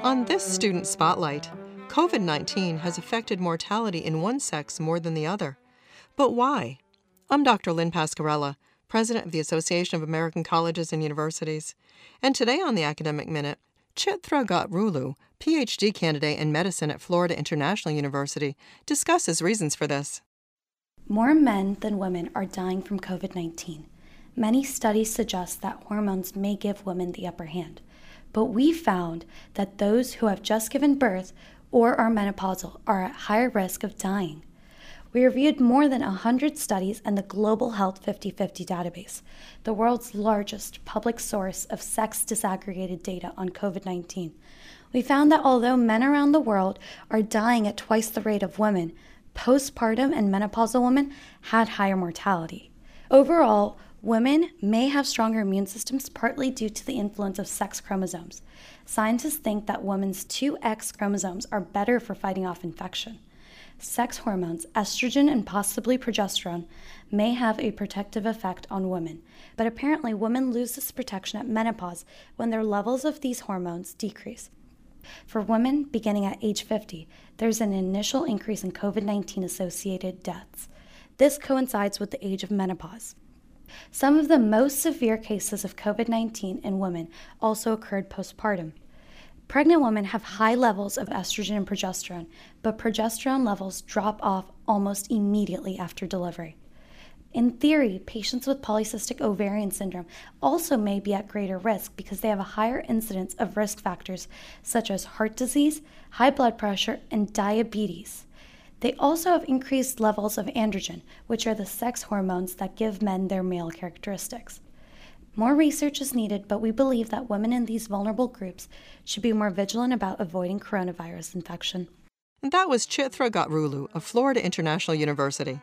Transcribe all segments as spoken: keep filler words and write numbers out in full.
On this Student Spotlight, COVID nineteen has affected mortality in one sex more than the other. But why? I'm Doctor Lynn Pascarella, President of the Association of American Colleges and Universities. And today on the Academic Minute, Chitra Gatrulu, P H D candidate in medicine at Florida International University, discusses reasons for this. More men than women are dying from COVID nineteen. Many studies suggest that hormones may give women the upper hand, but we found that those who have just given birth or are menopausal are at higher risk of dying. We reviewed more than one hundred studies in the Global Health fifty fifty database, the world's largest public source of sex disaggregated data on COVID nineteen. We found that although men around the world are dying at twice the rate of women, postpartum and menopausal women had higher mortality. Overall, women may have stronger immune systems partly due to the influence of sex chromosomes. Scientists think that women's two X chromosomes are better for fighting off infection. Sex hormones, estrogen and possibly progesterone, may have a protective effect on women, but apparently women lose this protection at menopause when their levels of these hormones decrease. For women beginning at age fifty, there's an initial increase in COVID nineteen associated deaths. This coincides with the age of menopause. Some of the most severe cases of COVID nineteen in women also occurred postpartum. Pregnant women have high levels of estrogen and progesterone, but progesterone levels drop off almost immediately after delivery. In theory, patients with polycystic ovarian syndrome also may be at greater risk because they have a higher incidence of risk factors such as heart disease, high blood pressure, and diabetes. They also have increased levels of androgen, which are the sex hormones that give men their male characteristics. More research is needed, but we believe that women in these vulnerable groups should be more vigilant about avoiding coronavirus infection. And that was Chitra Gatrulu of Florida International University.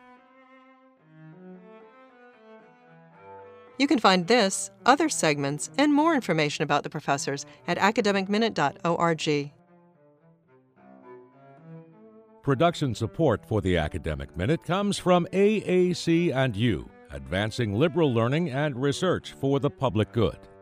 You can find this, other segments, and more information about the professors at academic minute dot org. Production support for the Academic Minute comes from A A C and U, advancing liberal learning and research for the public good.